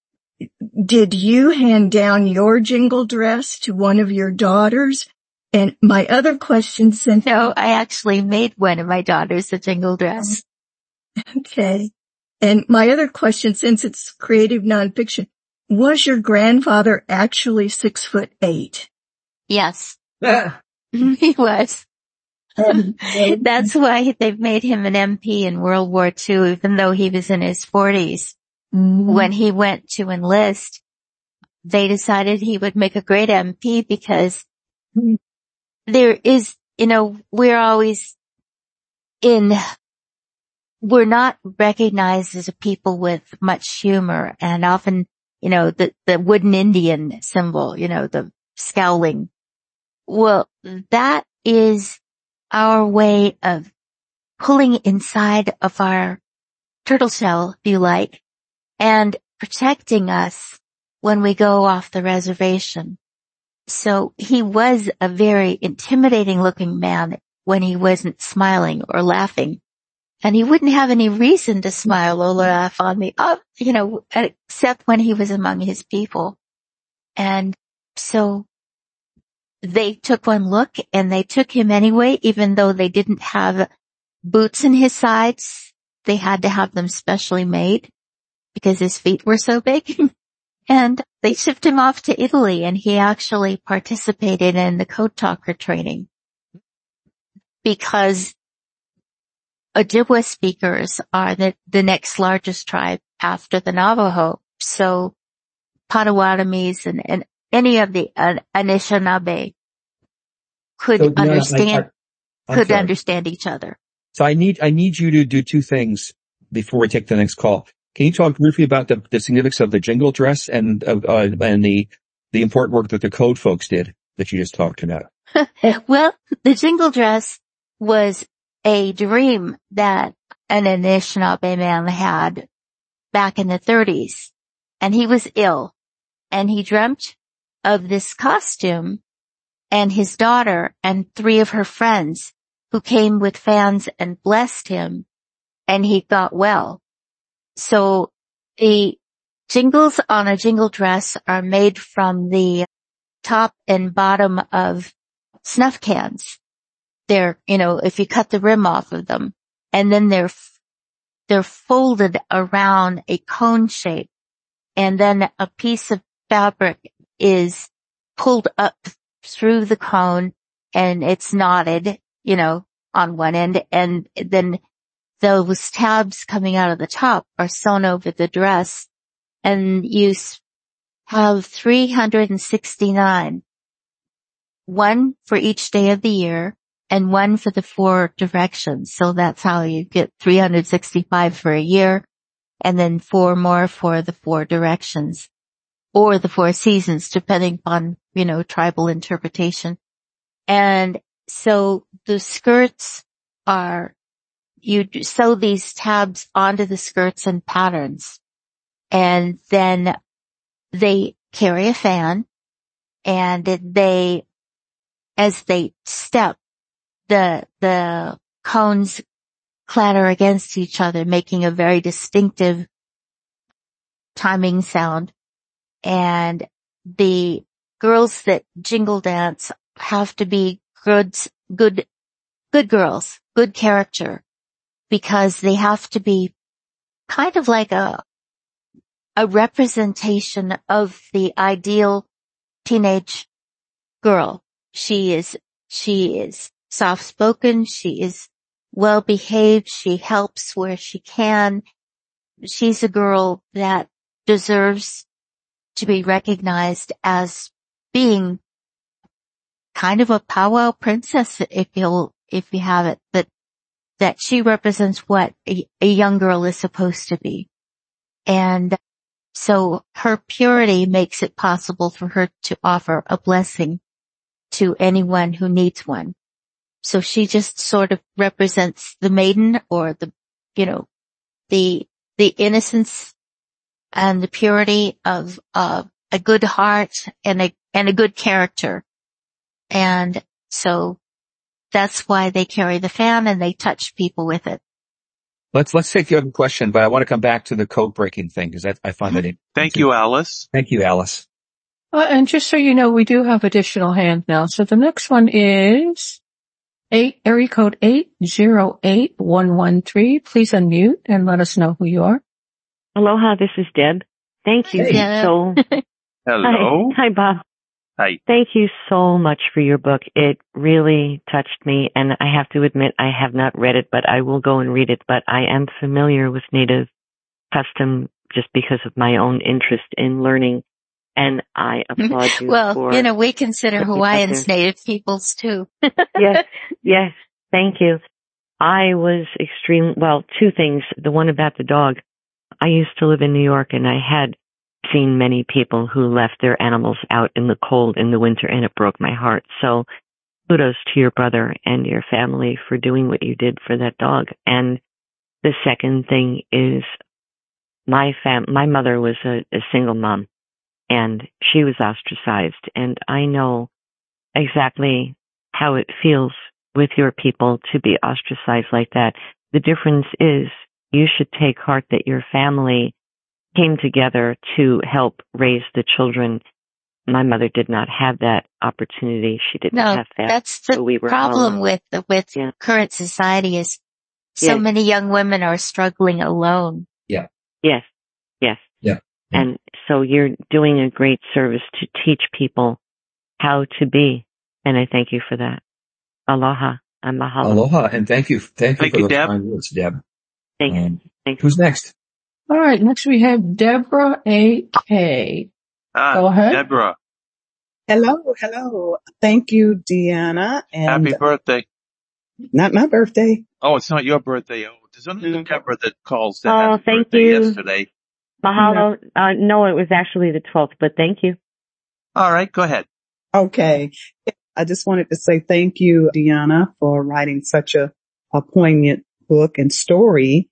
[SPEAKER 7] Did you hand down your jingle dress to one of your daughters? And my other question, since
[SPEAKER 4] No, I actually made one of my daughters a jingle dress.
[SPEAKER 7] Okay. And my other question, since it's creative nonfiction, was your grandfather actually six foot eight?
[SPEAKER 4] Yes, he was. That's why they've made him an M P in World War Two, even though he was in his forties.
[SPEAKER 7] Mm-hmm.
[SPEAKER 4] When he went to enlist, they decided he would make a great M P because there is, you know, we're always in, we're not recognized as a people with much humor, and often, you know, the, the wooden Indian symbol, you know, the scowling. Well, that is our way of pulling inside of our turtle shell, if you like, and protecting us when we go off the reservation. So he was a very intimidating looking man when he wasn't smiling or laughing. And he wouldn't have any reason to smile or laugh on me, uh, you know, except when he was among his people. And so they took one look and they took him anyway, even though they didn't have boots in his sides. They had to have them specially made because his feet were so big. And they shipped him off to Italy, and he actually participated in the code talker training because Ojibwe speakers are the, the next largest tribe after the Navajo. So Potawatomis and, and any of the uh, Anishinaabe could
[SPEAKER 3] So, no,
[SPEAKER 4] understand,
[SPEAKER 3] I, I,
[SPEAKER 4] could
[SPEAKER 3] sorry.
[SPEAKER 4] understand each other.
[SPEAKER 3] So I need, I need you to do two things before we take the next call. Can you talk briefly about the, the significance of the jingle dress and, uh, uh, and the, the important work that the code folks did that you just talked about?
[SPEAKER 4] Well, the jingle dress was a dream that an Anishinaabe man had back in the thirties, and he was ill, and he dreamt of this costume and his daughter and three of her friends who came with fans and blessed him, and he got well. So the jingles on a jingle dress are made from the top and bottom of snuff cans. They're, you know, if you cut the rim off of them, and then they're, they're folded around a cone shape, and then a piece of fabric is pulled up through the cone, and it's knotted, you know, on one end, and then those tabs coming out of the top are sewn over the dress, and you have three hundred sixty-nine, one for each day of the year and one for the four directions. So that's how you get three hundred sixty-five for a year, and then four more for the four directions or the four seasons, depending on, you know, tribal interpretation. And so the skirts are, you sew these tabs onto the skirts and patterns, and then they carry a fan, and they, as they step, the, the cones clatter against each other, making a very distinctive timing sound. And the girls that jingle dance have to be good, good, good girls, good character, because they have to be kind of like a, a representation of the ideal teenage girl. She is, she is soft-spoken. She is well-behaved. She helps where she can. She's a girl that deserves to be recognized as being kind of a powwow princess, if you'll, if you have it, but that she represents what a, a young girl is supposed to be. And so her purity makes it possible for her to offer a blessing to anyone who needs one. So she just sort of represents the maiden, or the, you know, the, the innocence and the purity of, uh, a good heart and a, and a good character. And so that's why they carry the fan and they touch people with it.
[SPEAKER 3] Let's, let's take the other question, but I want to come back to the code breaking thing, because I find that interesting.
[SPEAKER 1] Thank you, Alice.
[SPEAKER 3] Thank you, Alice.
[SPEAKER 5] Uh, and just so you know, we do have additional hands now. So the next one is eight, area code eight zero eight one one three. Please unmute and let us know who you are.
[SPEAKER 8] Aloha, this is Deb. Thank you
[SPEAKER 4] Hey.
[SPEAKER 8] so.
[SPEAKER 1] Hello.
[SPEAKER 8] Hi, hi, Bob.
[SPEAKER 1] Hi.
[SPEAKER 8] Thank you so much for your book. It really touched me, and I have to admit I have not read it, but I will go and read it. But I am familiar with Native custom just because of my own interest in learning, and I applaud you
[SPEAKER 4] Well,
[SPEAKER 8] for...
[SPEAKER 4] you know, we consider
[SPEAKER 8] putting it out
[SPEAKER 4] Hawaiians
[SPEAKER 8] there.
[SPEAKER 4] native peoples too.
[SPEAKER 8] Yes, yes. Thank you. I was extreme. Well, two things. The one about the dog. I used to live in New York, and I had seen many people who left their animals out in the cold in the winter, and it broke my heart. So kudos to your brother and your family for doing what you did for that dog. And the second thing is my fam, my mother was a, a single mom, and she was ostracized. And I know exactly how it feels with your people to be ostracized like that. The difference is you should take heart that your family came together to help raise the children. My mother did not have that opportunity. She didn't
[SPEAKER 4] No,
[SPEAKER 8] have that.
[SPEAKER 4] that's the
[SPEAKER 8] So we were
[SPEAKER 4] problem
[SPEAKER 8] alone.
[SPEAKER 4] with the, with
[SPEAKER 8] Yeah.
[SPEAKER 4] current society is so
[SPEAKER 8] Yes.
[SPEAKER 4] many young women are struggling alone.
[SPEAKER 8] Yes, yes.
[SPEAKER 3] Yeah. Yeah.
[SPEAKER 8] And so you're doing a great service to teach people how to be. And I thank you for that. Aloha and mahalo.
[SPEAKER 3] Aloha, and thank you. Thank you
[SPEAKER 1] Thank
[SPEAKER 3] for
[SPEAKER 1] you,
[SPEAKER 3] those
[SPEAKER 1] Deb.
[SPEAKER 3] kind words, Deb.
[SPEAKER 8] Thanks.
[SPEAKER 3] Um,
[SPEAKER 8] Thanks.
[SPEAKER 3] who's next?
[SPEAKER 5] All right. Next we have Deborah A K.
[SPEAKER 1] Ah,
[SPEAKER 5] Go ahead.
[SPEAKER 1] Deborah,
[SPEAKER 9] Hello, hello. Thank you, Deanna. And
[SPEAKER 1] happy birthday.
[SPEAKER 9] not my birthday.
[SPEAKER 1] Oh, it's not your birthday. Oh, there's another
[SPEAKER 9] Mhm.
[SPEAKER 1] Deborah that calls that
[SPEAKER 8] Oh,
[SPEAKER 1] happy
[SPEAKER 8] thank
[SPEAKER 1] birthday
[SPEAKER 8] you.
[SPEAKER 1] yesterday.
[SPEAKER 8] Mahalo. Uh, no, it was actually the twelfth, but thank you.
[SPEAKER 1] All right, go ahead.
[SPEAKER 9] Okay. I just wanted to say thank you, Deanna, for writing such a, a poignant book and story.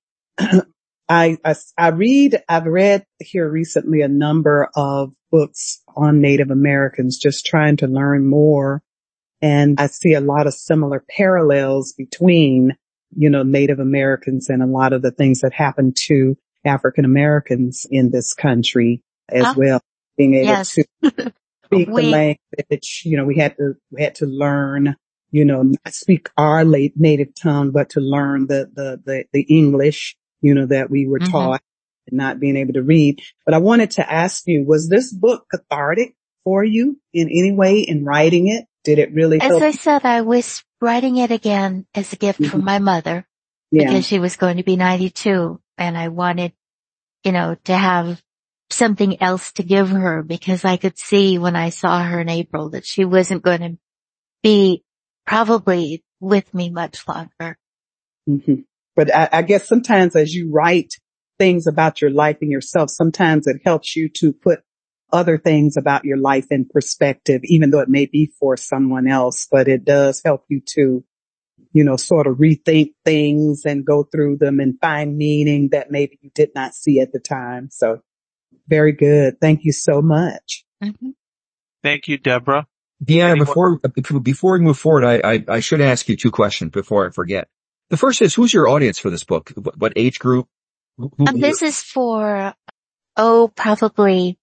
[SPEAKER 9] I, I, I read, I've read here recently a number of books on Native Americans, just trying to learn more. And I see a lot of similar parallels between, you know, Native Americans and a lot of the things that happen to African Americans in this country as
[SPEAKER 4] Ah,
[SPEAKER 9] well. Being able
[SPEAKER 4] yes.
[SPEAKER 9] to speak the
[SPEAKER 4] We,
[SPEAKER 9] language, you know, we had to, we had to learn, you know, not speak our late native tongue, but to learn the, the, the, the English, you know, that we were
[SPEAKER 4] mhm.
[SPEAKER 9] taught and not being able to read. But I wanted to ask you, was this book cathartic for you in any way in writing it? Did it really
[SPEAKER 4] As
[SPEAKER 9] help?
[SPEAKER 4] I said, I was writing it again as a gift
[SPEAKER 9] Mhm.
[SPEAKER 4] from my mother
[SPEAKER 9] Yeah.
[SPEAKER 4] because she was going to be ninety-two, and I wanted, you know, to have something else to give her, because I could see when I saw her in April that she wasn't going to be probably with me much longer.
[SPEAKER 9] hmm But I, I guess sometimes as you write things about your life and yourself, sometimes it helps you to put other things about your life in perspective, even though it may be for someone else, but it does help you to, you know, sort of rethink things and go through them and find meaning that maybe you did not see at the time. So very good. Thank you so much.
[SPEAKER 4] Mm-hmm.
[SPEAKER 1] Thank you, Deborah.
[SPEAKER 3] Deanna,
[SPEAKER 1] Anyone?
[SPEAKER 3] before, before we move forward, I, I, I should ask you two questions before I forget. The first is, who's your audience for this book? What, what age group? Who, who,
[SPEAKER 4] Um, this is for, oh, probably,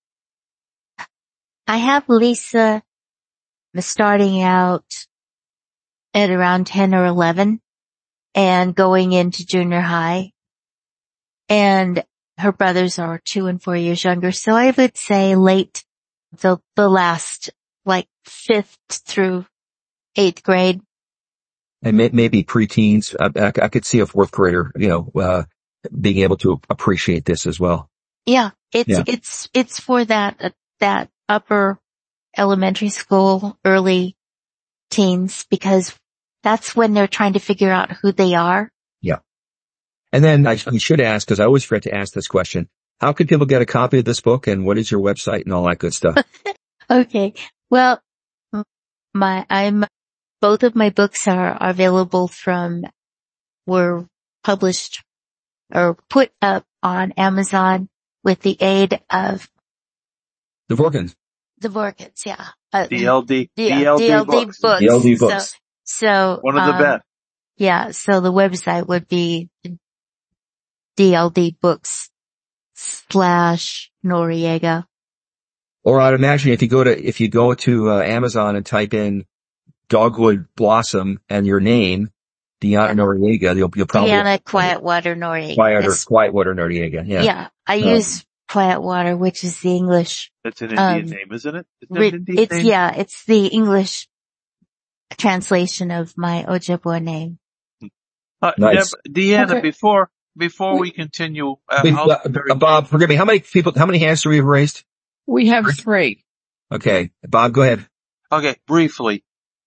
[SPEAKER 4] I have Lisa starting out at around ten or eleven and going into junior high. And her brothers are two and four years younger. So I would say late, the, the last, like fifth through eighth grade.
[SPEAKER 3] and may, maybe preteens. I, I, I could see a fourth grader, you know, uh, being able to appreciate this as well.
[SPEAKER 4] Yeah. It's,
[SPEAKER 3] Yeah.
[SPEAKER 4] it's, it's for that, uh, that upper elementary school, early teens, because that's when they're trying to figure out who they are.
[SPEAKER 3] Yeah. And then I, I should ask, because I always forget to ask this question, how can people get a copy of this book, and what is your website and all that good stuff?
[SPEAKER 4] Okay. Well, my, I'm, both of my books are available from, were published or put up on Amazon with the aid of
[SPEAKER 3] The Vorkins.
[SPEAKER 4] the Vorkins, yeah. Uh,
[SPEAKER 1] D L D,
[SPEAKER 4] D-
[SPEAKER 1] D L D,
[SPEAKER 4] D L D
[SPEAKER 1] books.
[SPEAKER 4] books.
[SPEAKER 3] D L D books.
[SPEAKER 4] So, so
[SPEAKER 1] One of the
[SPEAKER 4] um,
[SPEAKER 1] best.
[SPEAKER 4] yeah, so the website would be D L D books slash Noriega.
[SPEAKER 3] Or I'd imagine if you go to, if you go to uh, Amazon and type in Dogwood Blossom and your name, Deanna Noriega, you'll, you'll probably
[SPEAKER 4] Deanna Quietwater Noriega.
[SPEAKER 3] Quieter,
[SPEAKER 4] It's-
[SPEAKER 3] Quietwater Noriega. Yeah.
[SPEAKER 4] yeah, I
[SPEAKER 3] Um,
[SPEAKER 4] use Quietwater, which is the English.
[SPEAKER 1] It's an Indian
[SPEAKER 4] um,
[SPEAKER 1] name, isn't it? Isn't it
[SPEAKER 4] Re-
[SPEAKER 1] an Indian
[SPEAKER 4] it's
[SPEAKER 1] name?
[SPEAKER 4] yeah, it's the English translation of my Ojibwa name.
[SPEAKER 1] Uh,
[SPEAKER 3] Nice.
[SPEAKER 1] Deb- Deanna,
[SPEAKER 5] Okay.
[SPEAKER 1] before, before we continue, uh,
[SPEAKER 3] Wait,
[SPEAKER 1] I'll-
[SPEAKER 3] uh, uh, Bob, forgive me. How many people, how many hands do we have raised?
[SPEAKER 5] We have three.
[SPEAKER 3] Okay. Bob, go ahead.
[SPEAKER 1] okay, briefly,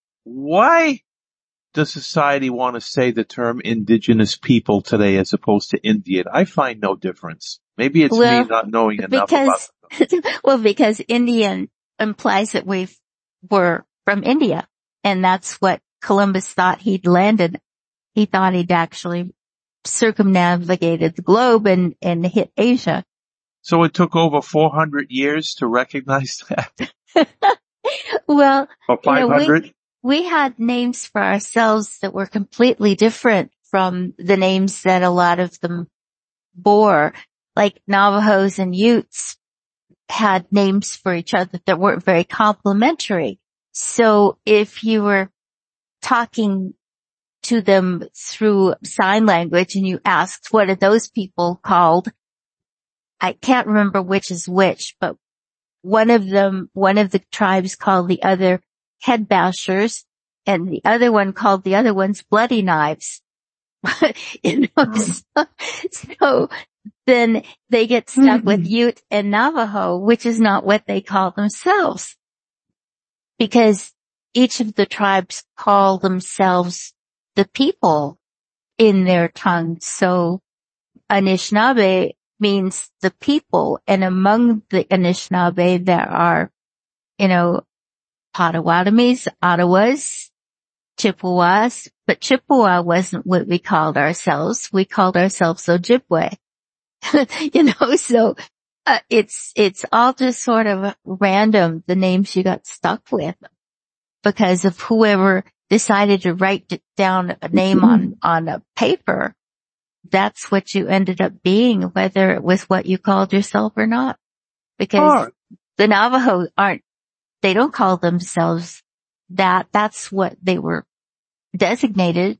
[SPEAKER 1] why does society want to say the term indigenous people today as opposed to Indian? I find no difference. Maybe it's
[SPEAKER 4] Well,
[SPEAKER 1] me not knowing enough about
[SPEAKER 4] Because, well, because Indian implies that we were from India, and that's what Columbus thought he'd landed. He thought he'd actually circumnavigated the globe and, and hit Asia.
[SPEAKER 1] So it took over four hundred years to recognize that?
[SPEAKER 4] Well,
[SPEAKER 1] Or
[SPEAKER 4] You know,
[SPEAKER 1] five hundred?
[SPEAKER 4] we had names for ourselves that were completely different from the names that a lot of them bore. Like Navajos and Utes had names for each other that weren't very complimentary. So if you were talking to them through sign language and you asked, what are those people called? I can't remember which is which, but one of them, one of the tribes called the other head bashers, and the other one called the other ones bloody knives. you know, so, so then they get stuck with Ute and Navajo, which is not what they call themselves. Because each of the tribes call themselves the people in their tongue. So Anishinaabe means the people, and among the Anishinaabe there are, you know, Potawatomis, Ottawas, Chippewas, but Chippewa wasn't what we called ourselves. We called ourselves Ojibwe. you know, so uh, it's, it's all just sort of random, the names you got stuck with because of whoever decided to write down a name on, on a paper. That's what you ended up being, whether it was what you called yourself or not. Because
[SPEAKER 1] Oh.
[SPEAKER 4] the Navajo aren't, they don't call themselves that. That's what they were designated.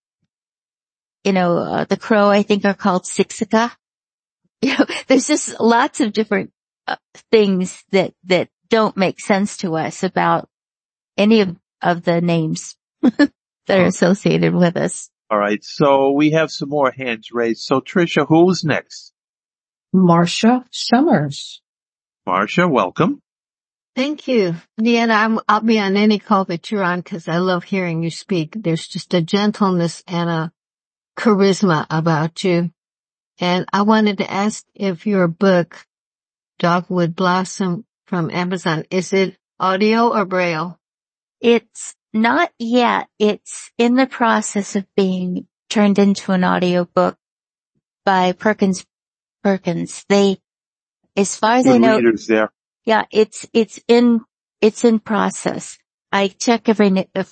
[SPEAKER 4] You know, uh, the Crow, I think, are called Siksika. You know, there's just lots of different uh, things that, that don't make sense to us about any of, of the names that are associated with us.
[SPEAKER 1] All right. So we have some more hands raised. So Tricia, who's next?
[SPEAKER 5] Marcia Summers.
[SPEAKER 1] Marcia, welcome.
[SPEAKER 10] Thank you. Deanna, I'm, I'll be on any call that you're on because I love hearing you speak. There's just a gentleness and a charisma about you. And I wanted to ask if your book, Dogwood Blossom from Amazon, is it audio or braille?
[SPEAKER 4] It's not yet. It's in the process of being turned into an audiobook by Perkins Perkins. They, as far as I
[SPEAKER 1] Good
[SPEAKER 4] know,
[SPEAKER 1] readers there.
[SPEAKER 4] yeah, it's, it's in, it's in process. I check every,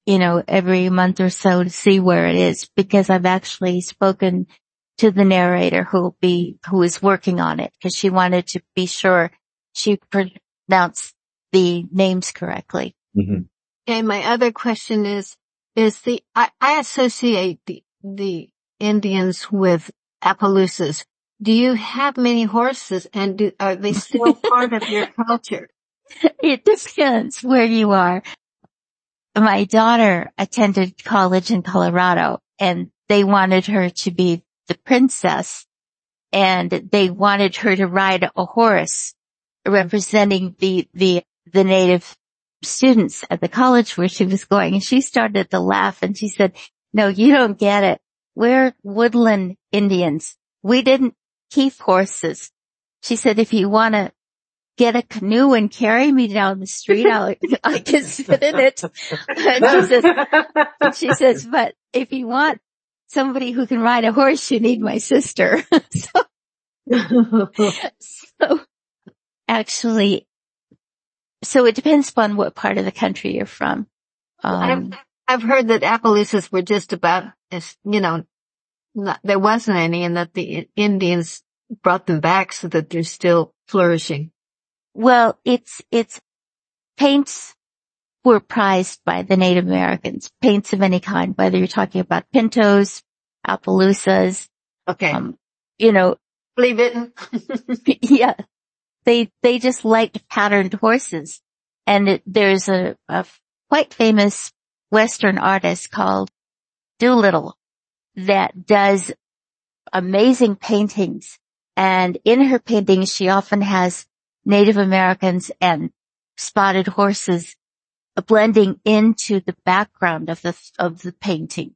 [SPEAKER 4] you know, every month or so to see where it is, because I've actually spoken to the narrator who will be, who is working on it, because she wanted to be sure she pronounced the names correctly.
[SPEAKER 10] Mm-hmm. And my other question is, is the, I, I associate the, the Indians with Appaloosas. Do you have many horses, and do, are they still part of your culture?
[SPEAKER 4] It depends where you are. My daughter attended college in Colorado, and they wanted her to be the princess, and they wanted her to ride a horse representing the, the, the native students at the college where she was going. And she started to laugh, and she said, no, you don't get it. We're woodland Indians. We didn't keep horses. She said, if you want to get a canoe and carry me down the street, I'll, I can sit in it. And she says, she says, but if you want somebody who can ride a horse, you need my sister. so, so actually, so it depends upon what part of the country you're from. Um,
[SPEAKER 10] I've, I've heard that Appaloosas were just about, as you know, not, there wasn't any, and that the Indians brought them back so that they're still flourishing.
[SPEAKER 4] Well, it's, it's paints were prized by the Native Americans, paints of any kind, whether you're talking about pintos, Appaloosas.
[SPEAKER 10] Okay.
[SPEAKER 4] Um, you know.
[SPEAKER 10] Flea bitten.
[SPEAKER 4] Yeah. They, they just liked patterned horses. And it, there's a, a quite famous Western artist called Doolittle that does amazing paintings. And in her paintings, she often has Native Americans and spotted horses blending into the background of the, of the painting.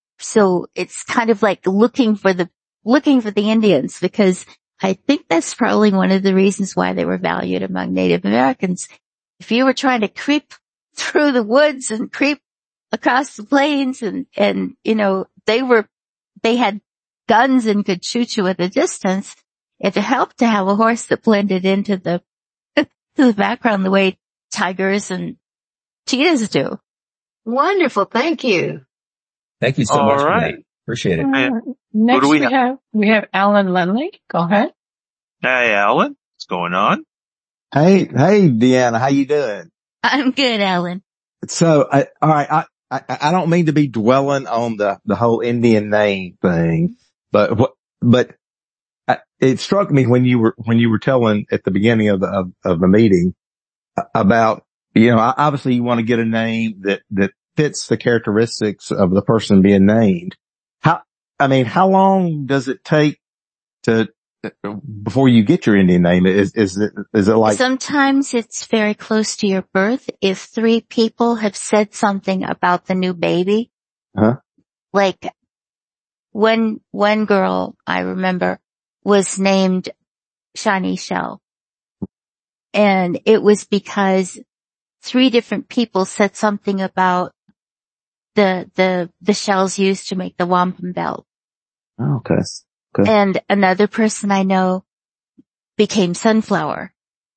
[SPEAKER 4] So it's kind of like looking for the, looking for the Indians, because I think that's probably one of the reasons why they were valued among Native Americans. If you were trying to creep through the woods and creep across the plains and, and, you know, they were, they had guns and could shoot you at a distance, it helped to have a horse that blended into the, to the background the way tigers and cheetahs do.
[SPEAKER 10] Wonderful. Thank you.
[SPEAKER 3] Thank you so
[SPEAKER 1] All
[SPEAKER 3] much
[SPEAKER 1] right.
[SPEAKER 3] for that. Appreciate it.
[SPEAKER 5] Uh, next
[SPEAKER 1] do we
[SPEAKER 5] we
[SPEAKER 1] have?
[SPEAKER 5] have, we have Alan Lenley. Go ahead.
[SPEAKER 1] Hey, Alan, what's going on?
[SPEAKER 11] Hey, hey, Deanna, how you doing?
[SPEAKER 4] I'm good, Alan.
[SPEAKER 11] So, I, all right, I, I, I don't mean to be dwelling on the, the whole Indian name thing, but what, but I, it struck me when you were, when you were telling at the beginning of the, of, of the meeting about, you know, obviously you want to get a name that, that fits the characteristics of the person being named. How, I mean, how long does it take to, before you get your Indian name? Is, is it, is it like?
[SPEAKER 4] Sometimes it's very close to your birth. If three people have said something about the new baby,
[SPEAKER 11] huh?
[SPEAKER 4] Like one, one girl I remember was named Shani Shell. And it was because three different people said something about the, the, the shells used to make the wampum belt.
[SPEAKER 11] Oh, okay. Okay.
[SPEAKER 4] And another person I know became Sunflower.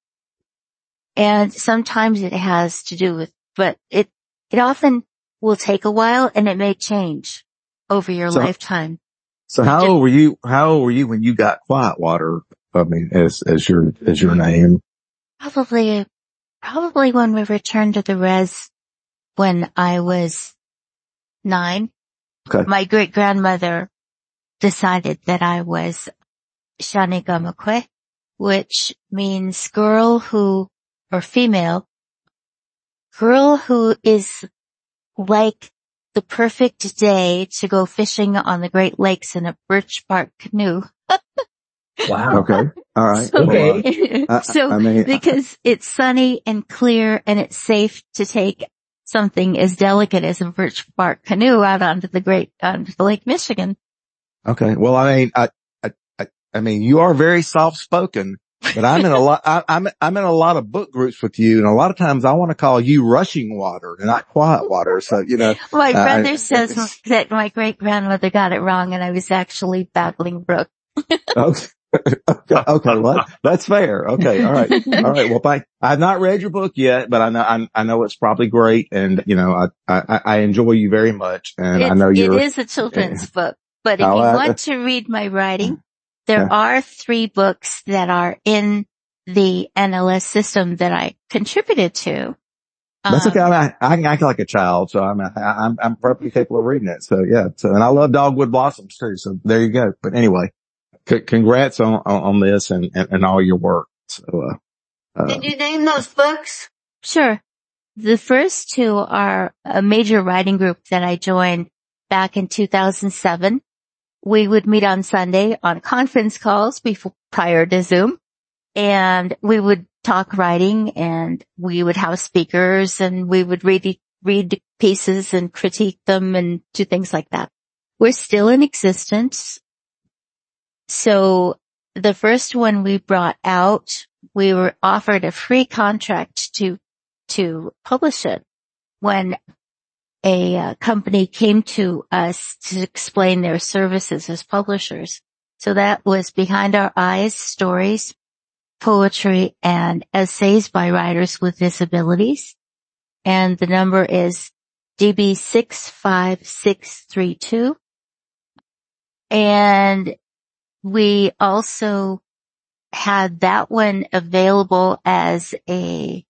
[SPEAKER 4] And sometimes it has to do with, but it, it often will take a while, and it may change over your
[SPEAKER 11] So-
[SPEAKER 4] lifetime.
[SPEAKER 11] So how old were you, how old were you when you got Quiet Water? I mean, as, as your, as your name?
[SPEAKER 4] Probably, probably when we returned to the res when I was nine.
[SPEAKER 11] Okay.
[SPEAKER 4] My great grandmother decided that I was Shanigamakwe, which means girl who, or female, girl who is like the perfect day to go fishing on the Great Lakes in a birch bark canoe.
[SPEAKER 3] Wow.
[SPEAKER 11] Okay. All right.
[SPEAKER 4] So,
[SPEAKER 11] Well, I- I-
[SPEAKER 4] so
[SPEAKER 11] I mean,
[SPEAKER 4] because it's sunny and clear and it's safe to take something as delicate as a birch bark canoe out onto the great, onto the Lake Michigan.
[SPEAKER 11] Okay. Well, I mean, I, I, I, I mean, you are very soft spoken, but I'm in a lot, I, I'm, I'm in a lot of book groups with you, and a lot of times I want to call you Rushing Water and not Quiet Water. So, you know.
[SPEAKER 4] My
[SPEAKER 11] uh,
[SPEAKER 4] brother says that my great grandmother got it wrong and I was actually Babbling Brook.
[SPEAKER 11] Okay. okay, okay, well, that's fair. Okay, all right, all right. Well, thank. I've not read your book yet, but I know I, I know it's probably great, and you know, I I, I enjoy you very much, and
[SPEAKER 4] It's,
[SPEAKER 11] I know
[SPEAKER 4] it
[SPEAKER 11] you're.
[SPEAKER 4] is a children's book, but if
[SPEAKER 11] Oh,
[SPEAKER 4] you
[SPEAKER 11] I-
[SPEAKER 4] want to read my writing, there
[SPEAKER 11] Yeah.
[SPEAKER 4] are three books that are in the N L S system that I contributed to.
[SPEAKER 11] That's
[SPEAKER 4] Um,
[SPEAKER 11] okay. I, I can act like a child, so I'm I'm I'm perfectly capable of reading it. So yeah. So and I love Dogwood Blossoms too. So there you go. But anyway, c- congrats on, on on this and, and and all your work. So uh, uh
[SPEAKER 10] Did you name those books?
[SPEAKER 4] Sure. The first two are a major writing group that I joined back in two thousand seven. We would meet on Sunday on conference calls before, prior to Zoom, and we would talk writing, and we would have speakers, and we would read, read pieces and critique them and do things like that. We're still in existence. So the first one we brought out, we were offered a free contract to, to publish it when a uh, company came to us to explain their services as publishers. So that was Behind Our Eyes, Stories, Poetry, and Essays by Writers with Disabilities. And the number is D B six five six three two. And we also had that one available as a,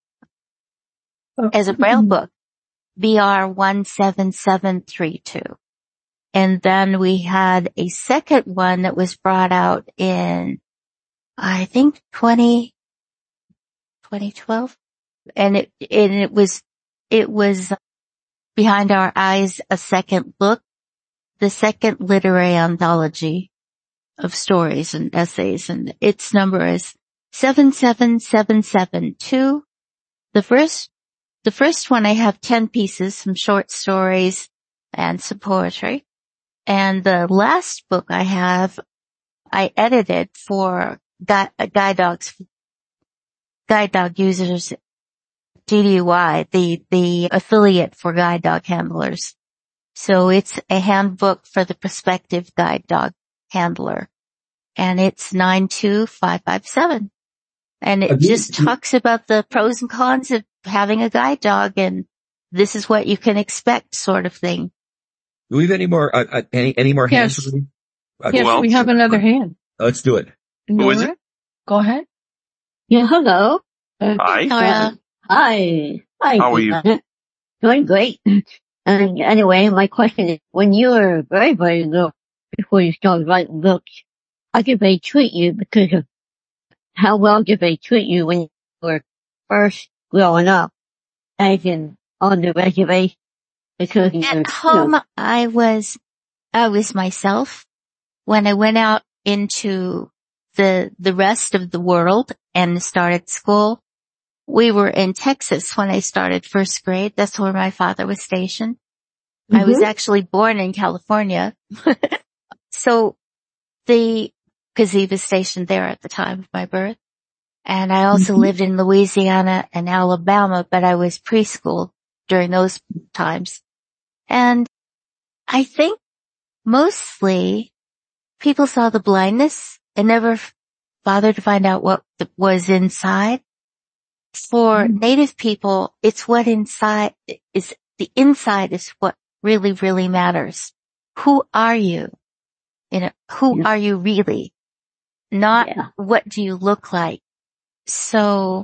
[SPEAKER 4] as a Braille book, B R one seven seven three two. And then we had a second one that was brought out in, I think twenty, twenty twelve. And it, and it was, it was Behind Our Eyes, a second book, the second literary anthology of stories and essays. And its number is seven seven seven seven two. The first, the first one I have ten pieces, some short stories and some poetry. And the last book I have, I edited for guide, guide dogs, guide dog users, G D U I, the, the affiliate for guide dog handlers. So it's a handbook for the prospective guide dog handler. And it's nine two five five seven. And it just talks about the pros and cons of having a guide dog, and this is what you can expect sort of thing.
[SPEAKER 3] Do we have any more, uh, uh, any, any more
[SPEAKER 5] Yes.
[SPEAKER 3] hands? Uh,
[SPEAKER 5] Yes,
[SPEAKER 1] Well-
[SPEAKER 5] we have another hand.
[SPEAKER 3] Let's do it.
[SPEAKER 1] Who is
[SPEAKER 5] Nora,
[SPEAKER 1] it?
[SPEAKER 5] Go ahead.
[SPEAKER 12] Yeah, hello. Uh,
[SPEAKER 1] Hi.
[SPEAKER 4] Nora,
[SPEAKER 12] Hi. Hi.
[SPEAKER 1] How are you?
[SPEAKER 12] Doing great. And anyway, my question is, when you were very, very little, before you started writing books, how did they treat you? Because of how well did they treat you when you were first growing up, as in on the reservation? Because you were,
[SPEAKER 4] at
[SPEAKER 12] you
[SPEAKER 4] home,
[SPEAKER 12] know,
[SPEAKER 4] I was, I was myself. When I went out into the, the rest of the world and started school, we were in Texas when I started first grade. That's where my father was stationed. I was
[SPEAKER 12] Mhm.
[SPEAKER 4] actually born in California. So the, cause he was stationed there at the time of my birth. And I also
[SPEAKER 12] Mhm.
[SPEAKER 4] lived in Louisiana and Alabama, but I was preschool during those times. And I think mostly people saw the blindness and never f- bothered to find out what th- was inside. For
[SPEAKER 12] Mhm.
[SPEAKER 4] Native people, it's what inside is, the inside is what really, really matters. Who are you? You know, who
[SPEAKER 12] Yeah.
[SPEAKER 4] are you really? Not
[SPEAKER 12] Yeah.
[SPEAKER 4] what do you look like? So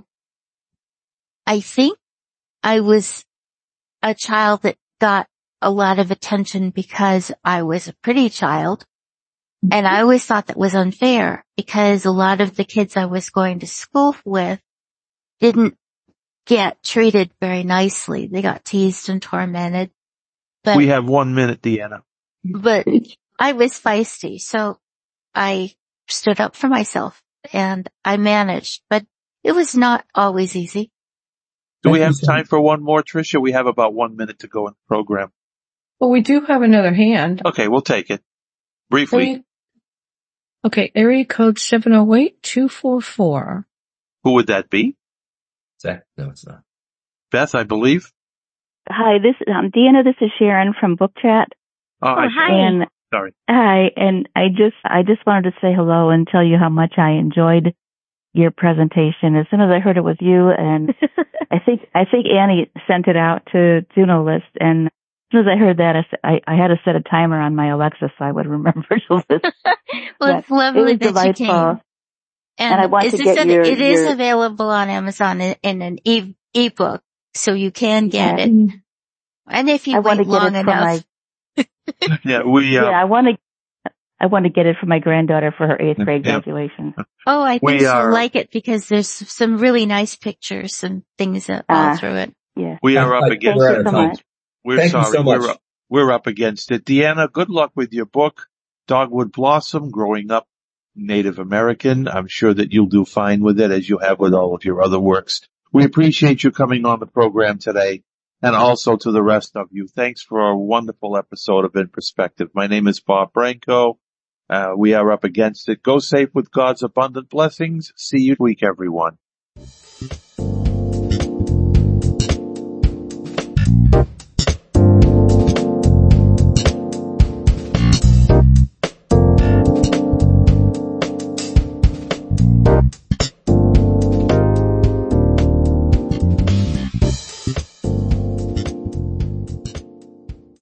[SPEAKER 4] I think I was a child that got a lot of attention because I was a pretty child. And I always thought that was unfair because a lot of the kids I was going to school with didn't get treated very nicely. They got teased and tormented. But,
[SPEAKER 1] We have one minute, Deanna.
[SPEAKER 4] but I was feisty. So I stood up for myself and I managed, but it was not always easy.
[SPEAKER 1] Do we
[SPEAKER 3] Thank you
[SPEAKER 1] have
[SPEAKER 3] so
[SPEAKER 1] time for one more, Tricia? We have about one minute to go in the program.
[SPEAKER 5] Well, we do have another hand.
[SPEAKER 1] Okay, we'll take it. Briefly,
[SPEAKER 5] Area- Okay, area code seven oh eight two four four.
[SPEAKER 1] who would that be?
[SPEAKER 3] Zach? No, it's not.
[SPEAKER 1] Beth, I believe.
[SPEAKER 13] Hi, this um, Deanna. This is Sharon from Book Chat,
[SPEAKER 1] Oh,
[SPEAKER 12] Oh,
[SPEAKER 1] hi,
[SPEAKER 12] hi.
[SPEAKER 1] Sharon.
[SPEAKER 13] and
[SPEAKER 1] Sorry.
[SPEAKER 13] Hi, and I just I just wanted to say hello and tell you how much I enjoyed your presentation. As soon as I heard it was you, and I think I think Annie sent it out to Juno List, and as soon as I heard that, I, s- I, I had to set a timer on my Alexa so I would remember to listen.
[SPEAKER 4] Well, it's
[SPEAKER 13] But it
[SPEAKER 4] lovely
[SPEAKER 13] was
[SPEAKER 4] that you
[SPEAKER 13] delightful.
[SPEAKER 4] came.
[SPEAKER 13] And I want
[SPEAKER 4] is
[SPEAKER 13] to
[SPEAKER 4] this
[SPEAKER 13] get
[SPEAKER 4] an-
[SPEAKER 13] your-
[SPEAKER 4] it is
[SPEAKER 13] your-
[SPEAKER 4] available on Amazon in, in an e- ebook, so you can get
[SPEAKER 13] Yeah.
[SPEAKER 4] it. And if you
[SPEAKER 13] I want
[SPEAKER 4] wait
[SPEAKER 13] to get
[SPEAKER 4] long
[SPEAKER 13] it for
[SPEAKER 4] enough,
[SPEAKER 13] my
[SPEAKER 1] Yeah, we, uh,
[SPEAKER 13] yeah. I want to I want to get it for my granddaughter for her eighth grade
[SPEAKER 1] Yeah.
[SPEAKER 13] graduation.
[SPEAKER 4] oh, I
[SPEAKER 1] We
[SPEAKER 4] think she'll
[SPEAKER 1] are-
[SPEAKER 4] like it because there's some really nice pictures and things all
[SPEAKER 13] Ah.
[SPEAKER 4] through it.
[SPEAKER 13] Yeah.
[SPEAKER 1] we are
[SPEAKER 3] I-
[SPEAKER 1] up
[SPEAKER 3] I-
[SPEAKER 1] against
[SPEAKER 3] we're
[SPEAKER 13] Thank
[SPEAKER 3] out
[SPEAKER 13] you
[SPEAKER 3] of
[SPEAKER 13] so
[SPEAKER 3] time.
[SPEAKER 13] much.
[SPEAKER 1] We're
[SPEAKER 3] Thank you
[SPEAKER 1] sorry.
[SPEAKER 3] so much.
[SPEAKER 1] We're up, we're up against it. Deanna, good luck with your book, Dogwood Blossom, Growing Up Native American. I'm sure that you'll do fine with it, as you have with all of your other works. We appreciate you coming on the program today, and also to the rest of you. Thanks for a wonderful episode of In Perspective. My name is Bob Branco. Uh, we are up against it. Go safe with God's abundant blessings. See you next week, everyone.